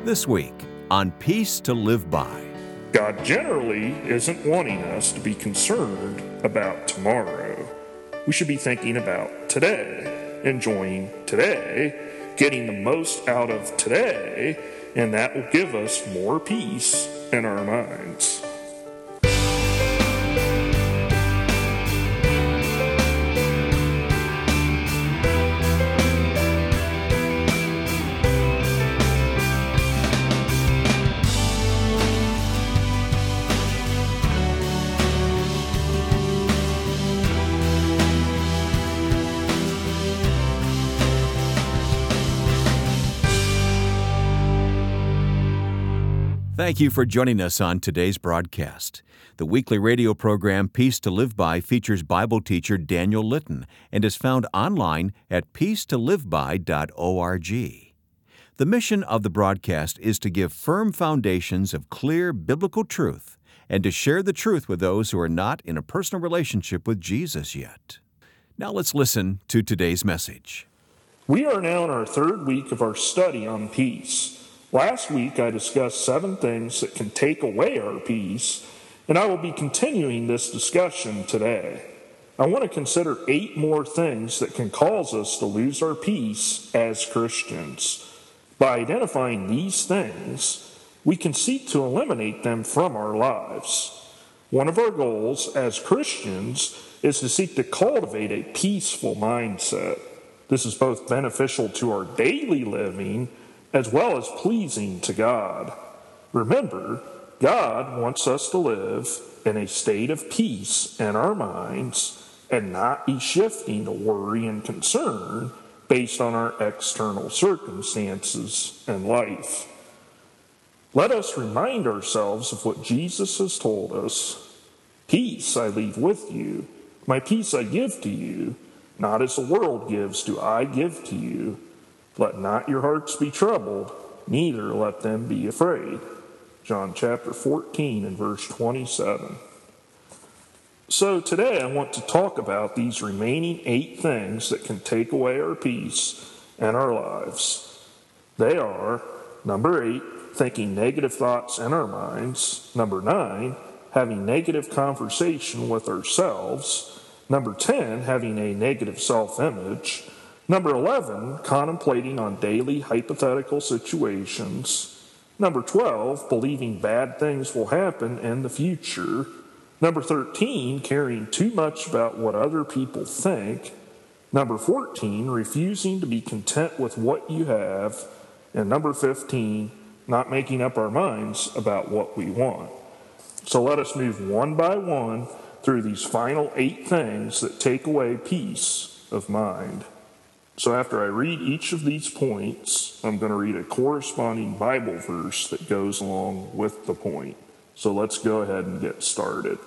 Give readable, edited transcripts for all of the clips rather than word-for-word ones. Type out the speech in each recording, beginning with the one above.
This week on Peace to Live By. God generally isn't wanting us to be concerned about tomorrow. We should be thinking about today, enjoying today, getting the most out of today, and that will give us more peace in our minds. Thank you for joining us on today's broadcast. The weekly radio program Peace to Live By features Bible teacher Daniel Litton and is found online at peacetoliveby.org. The mission of the broadcast is to give firm foundations of clear biblical truth and to share the truth with those who are not in a personal relationship with Jesus yet. Now let's listen to today's message. We are now in our third week of our study on peace. Last week, I discussed 7 things that can take away our peace, and I will be continuing this discussion today. I want to consider 8 more things that can cause us to lose our peace as Christians. By identifying these things, we can seek to eliminate them from our lives. One of our goals as Christians is to seek to cultivate a peaceful mindset. This is both beneficial to our daily living as well as pleasing to God. Remember, God wants us to live in a state of peace in our minds and not be shifting to worry and concern based on our external circumstances in life. Let us remind ourselves of what Jesus has told us. Peace I leave with you, my peace I give to you, not as the world gives do I give to you. Let not your hearts be troubled, neither let them be afraid. John chapter 14 and verse 27. So today I want to talk about these remaining 8 things that can take away our peace and our lives. They are, number 8, thinking negative thoughts in our minds. Number 9, having negative conversation with ourselves. Number 10, having a negative self-image. Number 11, contemplating on daily hypothetical situations. Number 12, believing bad things will happen in the future. Number 13, caring too much about what other people think. Number 14, refusing to be content with what you have. And number 15, not making up our minds about what we want. So let us move one by one through these final 8 things that take away peace of mind. So after I read each of these points, I'm going to read a corresponding Bible verse that goes along with the point. So let's go ahead and get started.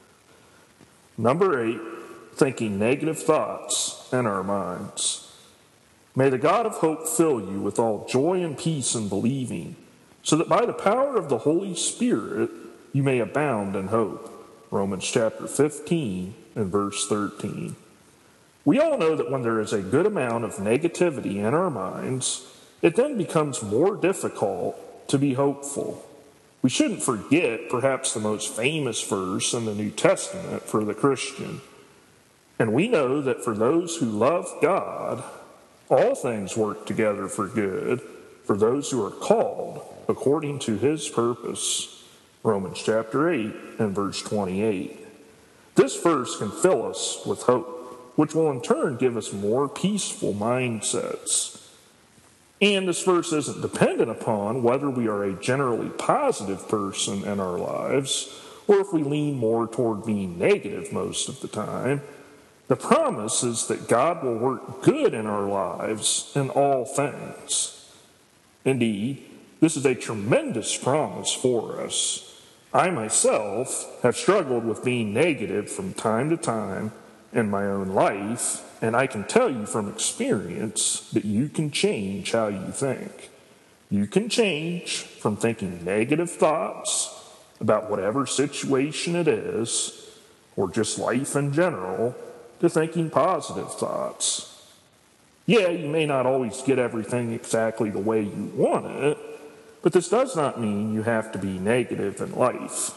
Number 8, thinking negative thoughts in our minds. May the God of hope fill you with all joy and peace in believing, so that by the power of the Holy Spirit you may abound in hope. Romans chapter 15 and verse 13. We all know that when there is a good amount of negativity in our minds, it then becomes more difficult to be hopeful. We shouldn't forget perhaps the most famous verse in the New Testament for the Christian. And we know that for those who love God, all things work together for good, for those who are called according to his purpose. Romans chapter 8 and verse 28. This verse can fill us with hope, which will in turn give us more peaceful mindsets. And this verse isn't dependent upon whether we are a generally positive person in our lives or if we lean more toward being negative most of the time. The promise is that God will work good in our lives in all things. Indeed, this is a tremendous promise for us. I myself have struggled with being negative from time to time in my own life, and I can tell you from experience that you can change how you think. You can change from thinking negative thoughts about whatever situation it is, or just life in general, to thinking positive thoughts. Yeah, you may not always get everything exactly the way you want it, But this does not mean you have to be negative in life.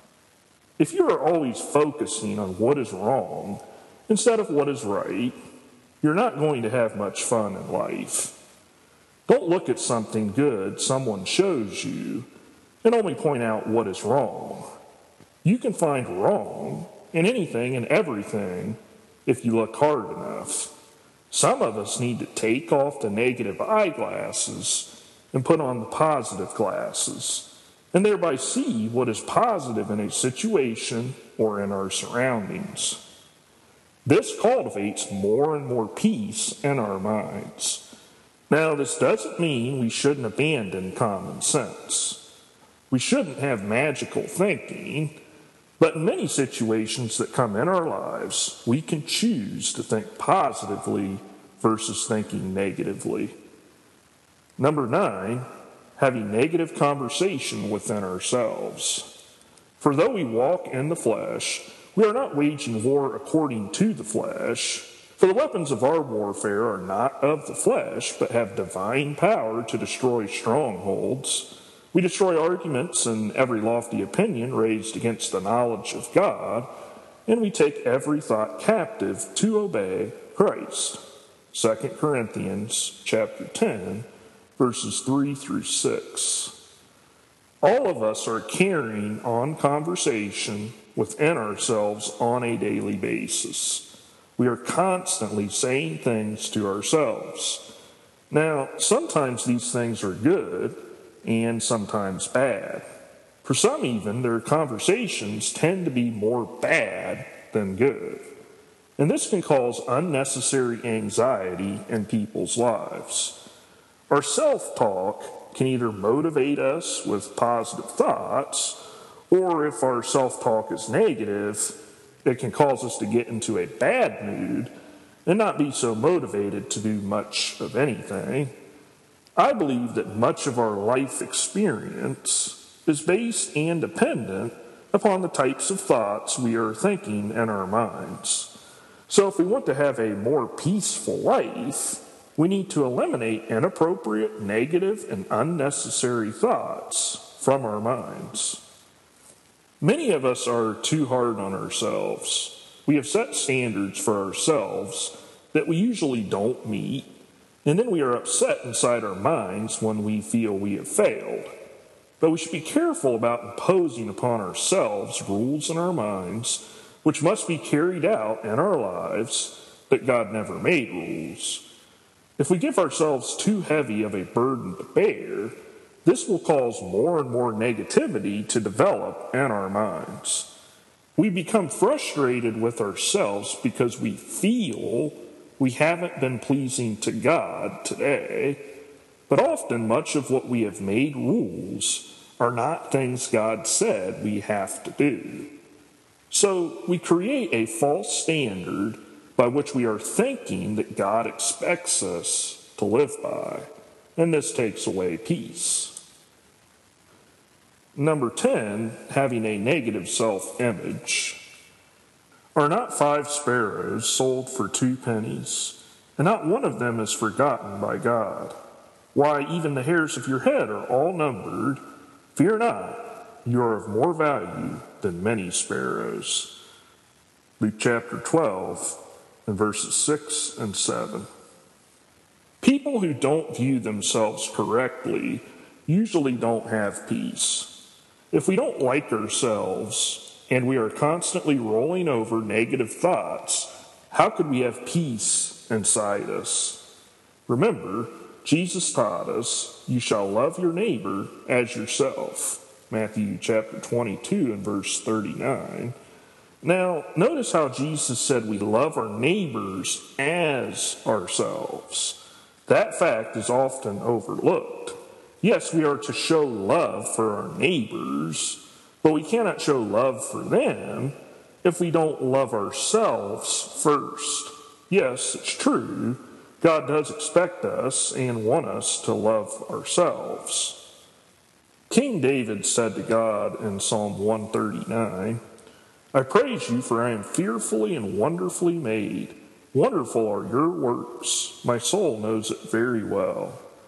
If you are always focusing on what is wrong instead of what is right, you're not going to have much fun in life. Don't look at something good someone shows you and only point out what is wrong. You can find wrong in anything and everything if you look hard enough. Some of us need to take off the negative eyeglasses and put on the positive glasses, and thereby see what is positive in a situation or in our surroundings. This cultivates more and more peace in our minds. Now, this doesn't mean we shouldn't abandon common sense. We shouldn't have magical thinking, but in many situations that come in our lives, we can choose to think positively versus thinking negatively. Number 9, having negative conversation within ourselves. For though we walk in the flesh, we are not waging war according to the flesh. For the weapons of our warfare are not of the flesh, but have divine power to destroy strongholds. We destroy arguments and every lofty opinion raised against the knowledge of God, and we take every thought captive to obey Christ. 2 Corinthians chapter 10, verses 3 through 6. All of us are carrying on conversation within ourselves on a daily basis. We are constantly saying things to ourselves. Now, sometimes these things are good and sometimes bad. For some even, their conversations tend to be more bad than good. And this can cause unnecessary anxiety in people's lives. Our self-talk can either motivate us with positive thoughts, or if our self-talk is negative, it can cause us to get into a bad mood and not be so motivated to do much of anything. I believe that much of our life experience is based and dependent upon the types of thoughts we are thinking in our minds. So if we want to have a more peaceful life, we need to eliminate inappropriate, negative, and unnecessary thoughts from our minds. Many of us are too hard on ourselves. We have set standards for ourselves that we usually don't meet, and then we are upset inside our minds when we feel we have failed. But we should be careful about imposing upon ourselves rules in our minds which must be carried out in our lives that God never made rules. If we give ourselves too heavy of a burden to bear, this will cause more and more negativity to develop in our minds. We become frustrated with ourselves because we feel we haven't been pleasing to God today, but often much of what we have made rules are not things God said we have to do. So we create a false standard by which we are thinking that God expects us to live by, and this takes away peace. Number 10, having a negative self-image. Are not 5 sparrows sold for 2 pennies, and not one of them is forgotten by God? Why, even the hairs of your head are all numbered. Fear not, you are of more value than many sparrows. Luke chapter 12, and verses 6 and 7. People who don't view themselves correctly usually don't have peace. If we don't like ourselves and we are constantly rolling over negative thoughts, how could we have peace inside us? Remember, Jesus taught us, you shall love your neighbor as yourself. Matthew chapter 22 and verse 39. Now, notice how Jesus said we love our neighbors as ourselves. That fact is often overlooked. Yes, we are to show love for our neighbors, but we cannot show love for them if we don't love ourselves first. Yes, it's true. God does expect us and want us to love ourselves. King David said to God in Psalm 139, I praise you, for I am fearfully and wonderfully made. Wonderful are your works. My soul knows it very well.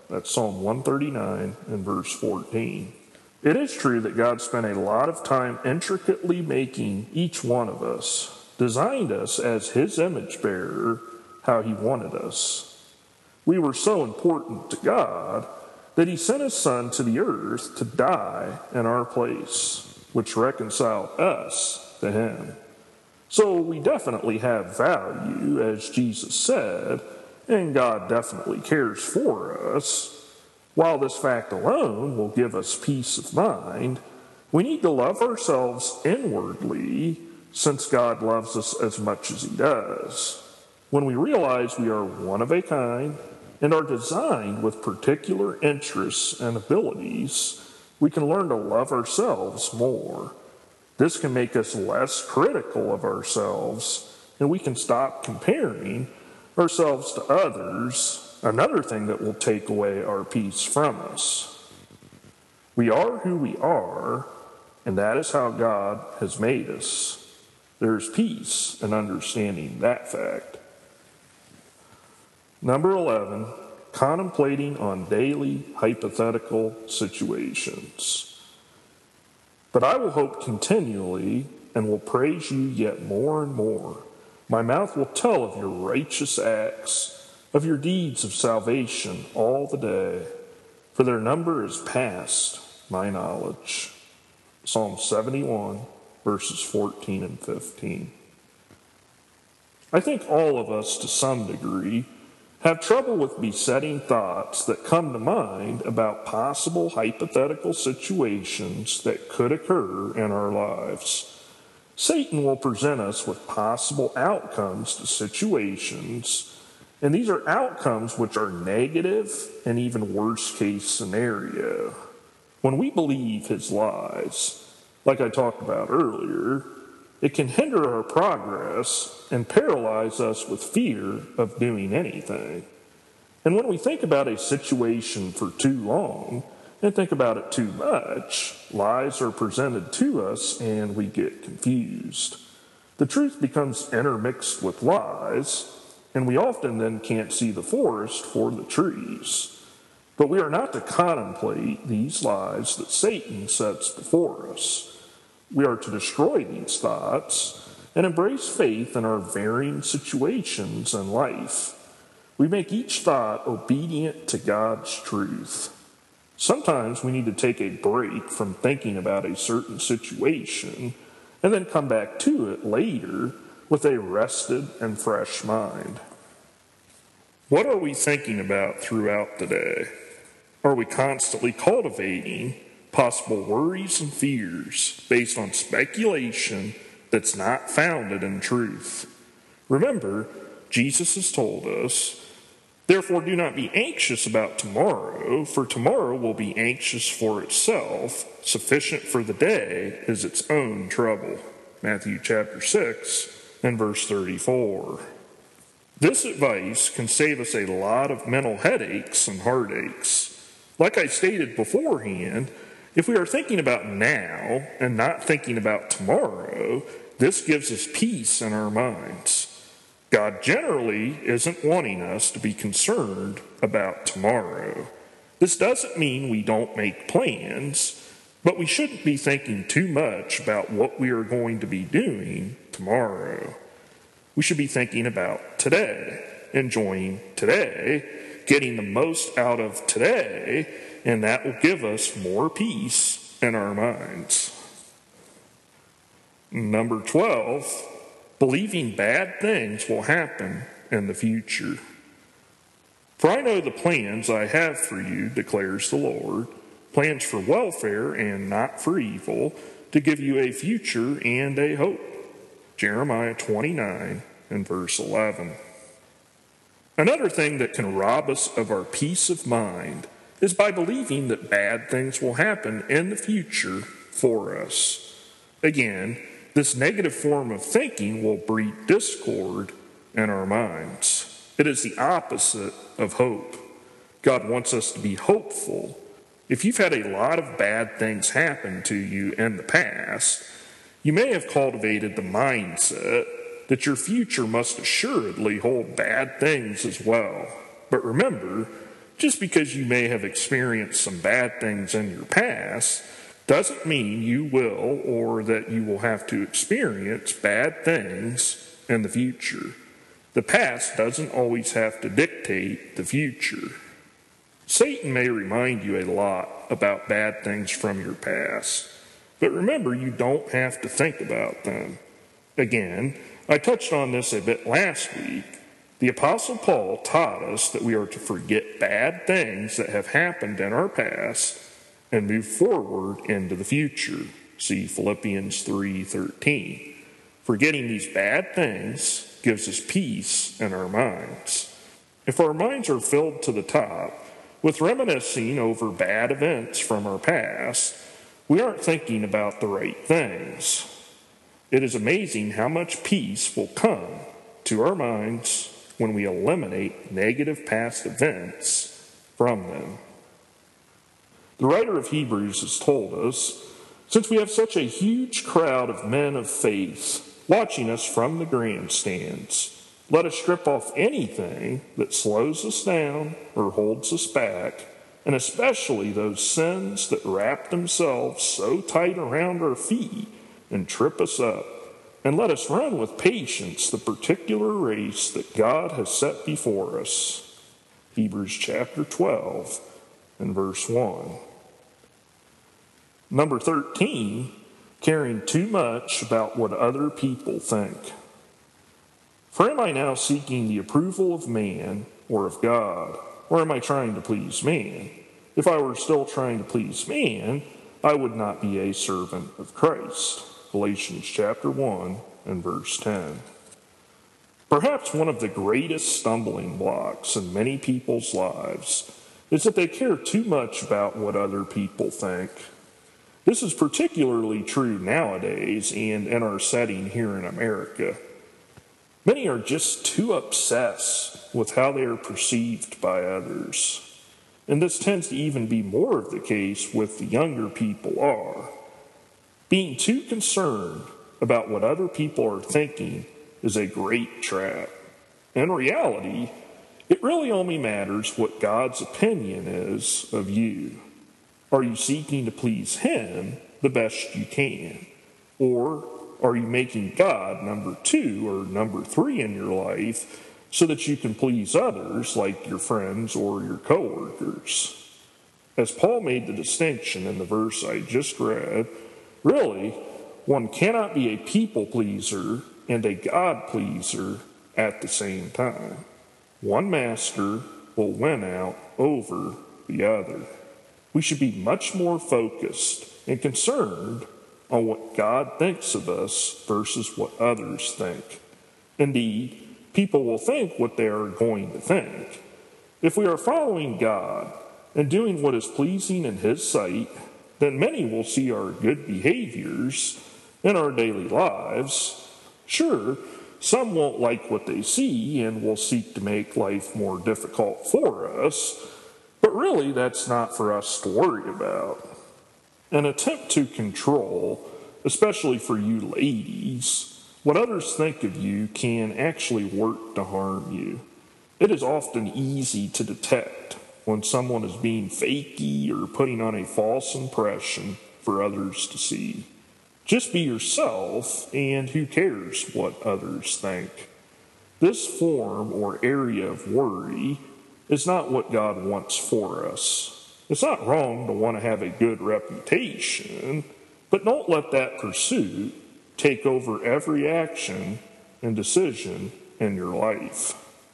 That's Psalm 139 and verse 14. It is true that God spent a lot of time intricately making each one of us, designed us as his image bearer, how he wanted us. We were so important to God that he sent his Son to the earth to die in our place, which reconciled us to him. So we definitely have value, as Jesus said, and God definitely cares for us. While this fact alone will give us peace of mind, we need to love ourselves inwardly, since God loves us as much as he does. When we realize we are one of a kind and are designed with particular interests and abilities, we can learn to love ourselves more. This can make us less critical of ourselves, and we can stop comparing ourselves to others, another thing that will take away our peace from us. We are who we are, and that is how God has made us. There's peace in understanding that fact. Number 11, contemplating on daily hypothetical situations. But I will hope continually and will praise you yet more and more. My mouth will tell of your righteous acts, of your deeds of salvation all the day, for their number is past my knowledge. Psalm 71, verses 14 and 15. I think all of us, to some degree, have trouble with besetting thoughts that come to mind about possible hypothetical situations that could occur in our lives. Satan will present us with possible outcomes to situations, and these are outcomes which are negative and even worst case scenario. When we believe his lies, like I talked about earlier, it can hinder our progress and paralyze us with fear of doing anything. And when we think about a situation for too long and think about it too much, lies are presented to us and we get confused. The truth becomes intermixed with lies, and we often then can't see the forest for the trees. But we are not to contemplate these lies that Satan sets before us. We are to destroy these thoughts and embrace faith in our varying situations in life. We make each thought obedient to God's truth. Sometimes we need to take a break from thinking about a certain situation and then come back to it later with a rested and fresh mind. What are we thinking about throughout the day? Are we constantly cultivating possible worries and fears based on speculation that's not founded in truth? Remember, Jesus has told us, therefore do not be anxious about tomorrow, for tomorrow will be anxious for itself. Sufficient for the day is its own trouble. Matthew chapter 6 and verse 34. This advice can save us a lot of mental headaches and heartaches. Like I stated beforehand, if we are thinking about now and not thinking about tomorrow, this gives us peace in our minds. God generally isn't wanting us to be concerned about tomorrow. This doesn't mean we don't make plans, but we shouldn't be thinking too much about what we are going to be doing tomorrow. We should be thinking about today, enjoying today, getting the most out of today, and that will give us more peace in our minds. Number 12, believing bad things will happen in the future. For I know the plans I have for you, declares the Lord, plans for welfare and not for evil, to give you a future and a hope. Jeremiah 29 and verse 11. Another thing that can rob us of our peace of mind is by believing that bad things will happen in the future for us. Again, this negative form of thinking will breed discord in our minds. It is the opposite of hope. God wants us to be hopeful. If you've had a lot of bad things happen to you in the past, you may have cultivated the mindset that your future must assuredly hold bad things as well. But remember, Just because you may have experienced some bad things in your past doesn't mean you will or that you will have to experience bad things in the future. The past doesn't always have to dictate the future. Satan may remind you a lot about bad things from your past, but remember, you don't have to think about them. Again, I touched on this a bit last week. The Apostle Paul taught us that we are to forget bad things that have happened in our past and move forward into the future. See Philippians 3:13. Forgetting these bad things gives us peace in our minds. If our minds are filled to the top with reminiscing over bad events from our past, we aren't thinking about the right things. It is amazing how much peace will come to our minds when we eliminate negative past events from them. The writer of Hebrews has told us, since we have such a huge crowd of men of faith watching us from the grandstands, let us strip off anything that slows us down or holds us back, and especially those sins that wrap themselves so tight around our feet and trip us up. And let us run with patience the particular race that God has set before us. Hebrews chapter 12 and verse 1. Number 13, caring too much about what other people think. For am I now seeking the approval of man or of God? Or am I trying to please man? If I were still trying to please man, I would not be a servant of Christ. Galatians chapter 1 and verse 10. Perhaps one of the greatest stumbling blocks in many people's lives is that they care too much about what other people think. This is particularly true nowadays and in our setting here in America. Many are just too obsessed with how they are perceived by others. And this tends to even be more of the case with the younger people are. Being too concerned about what other people are thinking is a great trap. In reality, it really only matters what God's opinion is of you. Are you seeking to please Him the best you can? Or are you making God number 2 or number 3 in your life so that you can please others like your friends or your coworkers? As Paul made the distinction in the verse I just read, really, one cannot be a people pleaser and a God pleaser at the same time. One master will win out over the other. We should be much more focused and concerned on what God thinks of us versus what others think. Indeed, people will think what they are going to think. If we are following God and doing what is pleasing in His sight, then many will see our good behaviors in our daily lives. Sure, some won't like what they see and will seek to make life more difficult for us, but really that's not for us to worry about. An attempt to control, especially for you ladies, what others think of you can actually work to harm you. It is often easy to detect when someone is being fakey or putting on a false impression for others to see. Just be yourself, and who cares what others think? This form or area of worry is not what God wants for us. It's not wrong to want to have a good reputation, but don't let that pursuit take over every action and decision in your life.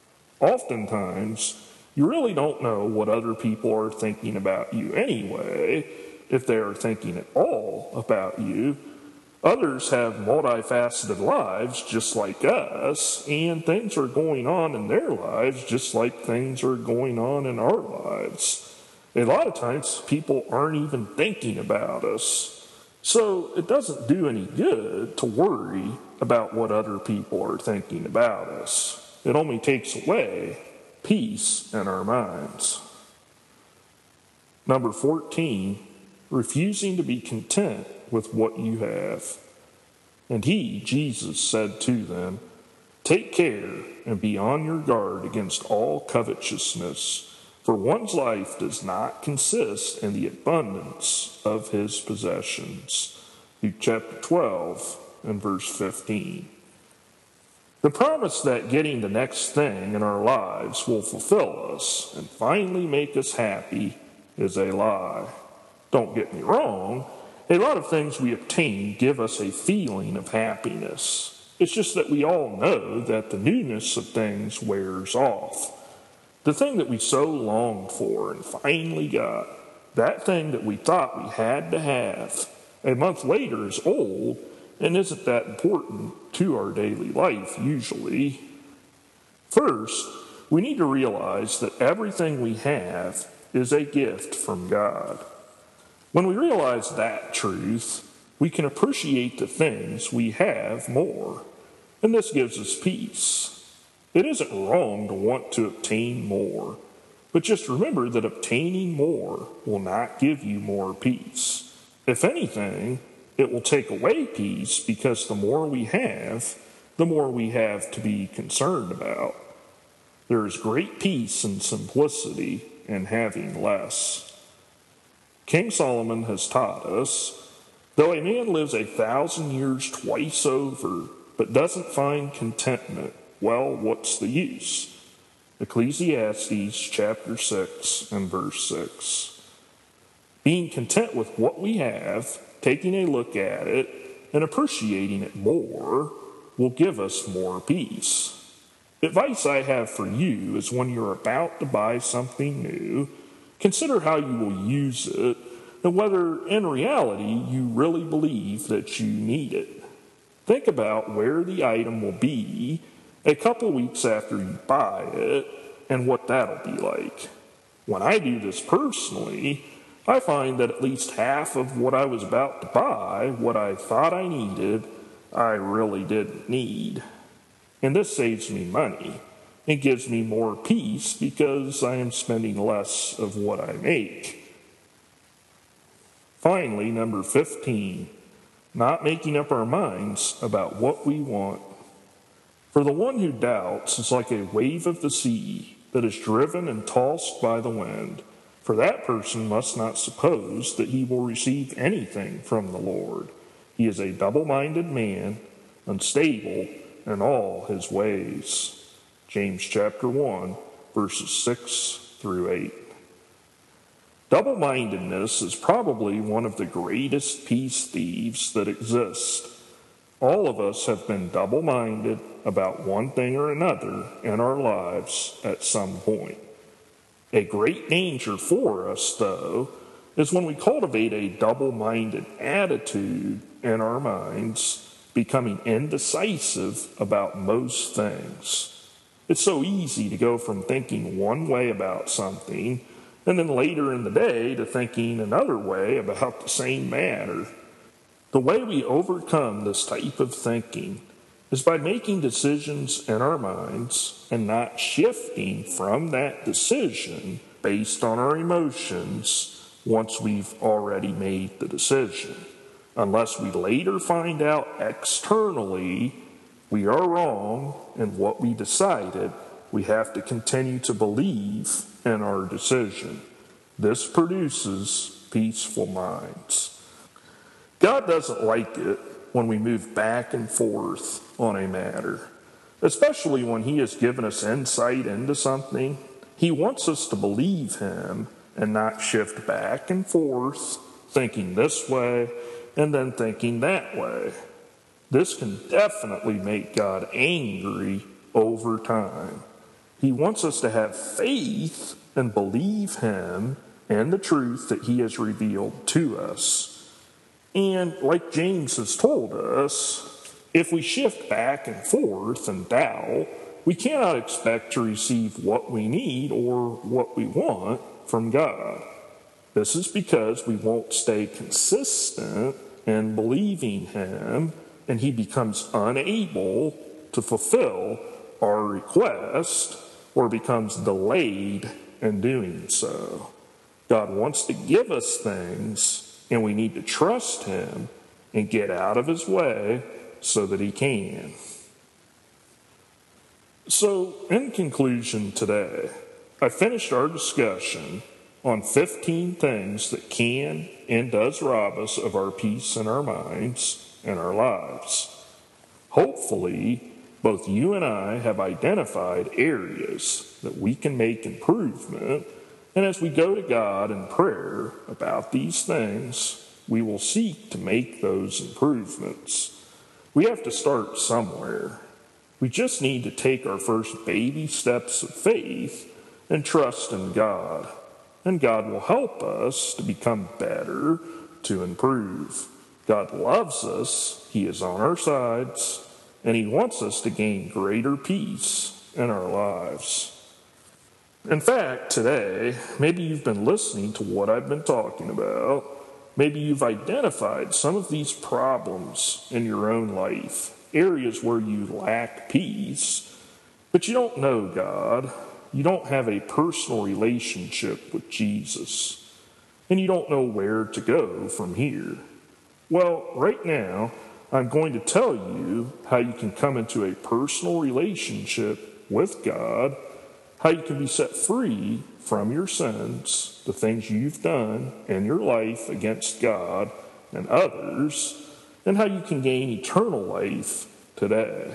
Oftentimes, you really don't know what other people are thinking about you anyway, if they are thinking at all about you. Others have multifaceted lives just like us, and things are going on in their lives just like things are going on in our lives. A lot of times, people aren't even thinking about us. So it doesn't do any good to worry about what other people are thinking about us. It only takes away peace in our minds. Number 14, refusing to be content with what you have. And He, Jesus, said to them, "Take care and be on your guard against all covetousness, For one's life does not consist in the abundance of his possessions. Luke chapter 12 and verse 15. The promise that getting the next thing in our lives will fulfill us and finally make us happy is a lie. Don't get me wrong, a lot of things we obtain give us a feeling of happiness. It's just that we all know that the newness of things wears off. The thing that we so longed for and finally got, that thing that we thought we had to have, a month later is old and isn't that important to our daily life usually. First, we need to realize that everything we have is a gift from God. When we realize that truth, we can appreciate the things we have more, and this gives us peace. It isn't wrong to want to obtain more, but just remember that obtaining more will not give you more peace. If anything, it will take away peace because the more we have to be concerned about. There is great peace and simplicity in having less. King Solomon has taught us, though a man lives 1,000 years twice over, but doesn't find contentment, well, what's the use? Ecclesiastes chapter 6 and verse 6. Being content with what we have, taking a look at it, and appreciating it more will give us more peace. Advice I have for you is when you're about to buy something new, consider how you will use it and whether in reality you really believe that you need it. Think about where the item will be a couple weeks after you buy it and what that'll be like. When I do this personally, I find that at least half of what I was about to buy, what I thought I needed, I really didn't need. And this saves me money. It gives me more peace because I am spending less of what I make. Finally, number 15, not making up our minds about what we want. For the one who doubts is like a wave of the sea that is driven and tossed by the wind. For that person must not suppose that he will receive anything from the Lord. He is a double-minded man, unstable in all his ways. James chapter 1, verses 6 through 8. Double-mindedness is probably one of the greatest peace thieves that exist. All of us have been double-minded about one thing or another in our lives at some point. A great danger for us, though, is when we cultivate a double-minded attitude in our minds, becoming indecisive about most things. It's so easy to go from thinking one way about something and then later in the day to thinking another way about the same matter. The way we overcome this type of thinking is by making decisions in our minds and not shifting from that decision based on our emotions once we've already made the decision. Unless we later find out externally we are wrong in what we decided, we have to continue to believe in our decision. This produces peaceful minds. God doesn't like it when we move back and forth on a matter, especially when he has given us insight into something. He wants us to believe him and not shift back and forth, thinking this way and then thinking that way. This can definitely make God angry over time. He wants us to have faith and believe him and the truth that he has revealed to us. And like James has told us, if we shift back and forth and doubt, we cannot expect to receive what we need or what we want from God. This is because we won't stay consistent in believing him, and he becomes unable to fulfill our request or becomes delayed in doing so. God wants to give us things, and we need to trust him and get out of his way so that he can. So, in conclusion today, I finished our discussion on 15 things that can and does rob us of our peace in our minds and our lives. Hopefully, both you and I have identified areas that we can make improvement, and as we go to God in prayer about these things, we will seek to make those improvements. We have to start somewhere. We just need to take our first baby steps of faith and trust in God. And God will help us to become better, to improve. God loves us, He is on our sides, and He wants us to gain greater peace in our lives. In fact, today, maybe you've been listening to what I've been talking about. Maybe you've identified some of these problems in your own life, areas where you lack peace, but you don't know God. You don't have a personal relationship with Jesus, and you don't know where to go from here. Well, right now, I'm going to tell you how you can come into a personal relationship with God, how you can be set free from your sins, the things you've done in your life against God and others, and how you can gain eternal life today.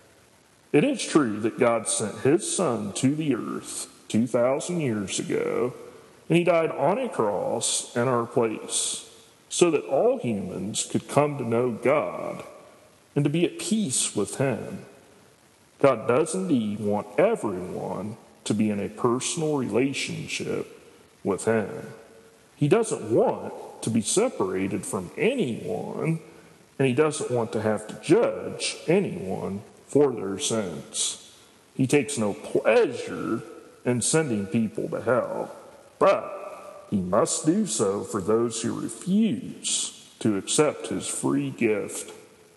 It is true that God sent His Son to the earth 2,000 years ago, and He died on a cross in our place, so that all humans could come to know God and to be at peace with Him. God does indeed want everyone to be in a personal relationship with Him. He doesn't want to be separated from anyone, and He doesn't want to have to judge anyone for their sins. He takes no pleasure in sending people to hell, but He must do so for those who refuse to accept His free gift.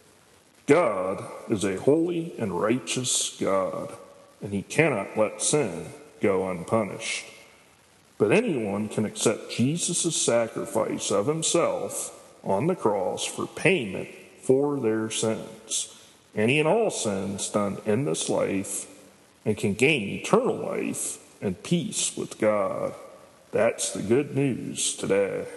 God is a holy and righteous God, and He cannot let sin go unpunished. But anyone can accept Jesus' sacrifice of Himself on the cross for payment for their sins, any and all sins done in this life, and can gain eternal life and peace with God. That's the good news today.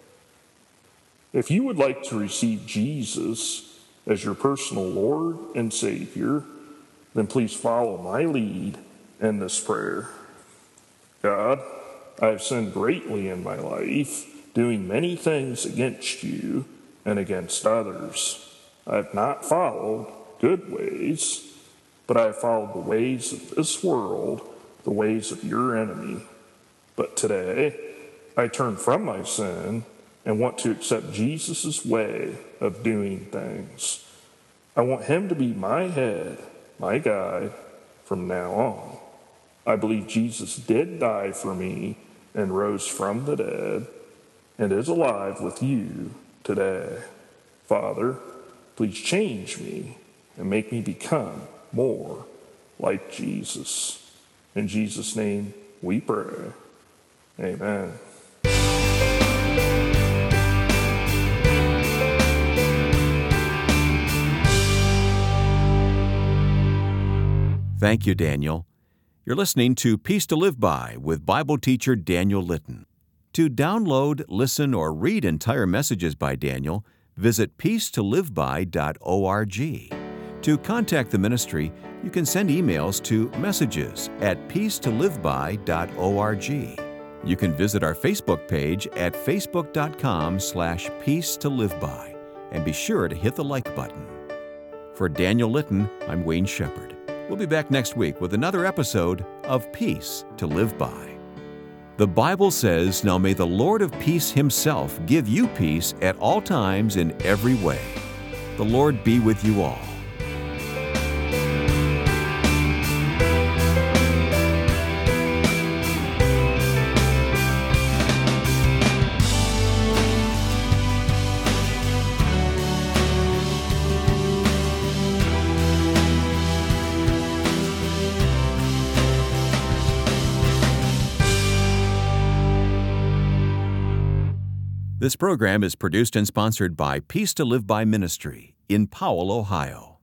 If you would like to receive Jesus as your personal Lord and Savior, then please follow my lead in this prayer. God, I have sinned greatly in my life, doing many things against you and against others. I have not followed good ways, but I have followed the ways of this world, the ways of your enemy. But today, I turn from my sin and want to accept Jesus' way of doing things. I want Him to be my head, my guide, from now on. I believe Jesus did die for me and rose from the dead and is alive with you today. Father, please change me and make me become more like Jesus. In Jesus' name we pray. Amen. Thank you, Daniel. You're listening to Peace to Live By with Bible teacher Daniel Litton. To download, listen, or read entire messages by Daniel, visit peacetoliveby.org. To contact the ministry, you can send emails to messages@peacetoliveby.org. You can visit our Facebook page at facebook.com/peacetoliveby and be sure to hit the like button. For Daniel Litton, I'm Wayne Shepherd. We'll be back next week with another episode of Peace to Live By. The Bible says, "Now may the Lord of peace Himself give you peace at all times in every way." The Lord be with you all. This program is produced and sponsored by Peace to Live By Ministry in Powell, Ohio.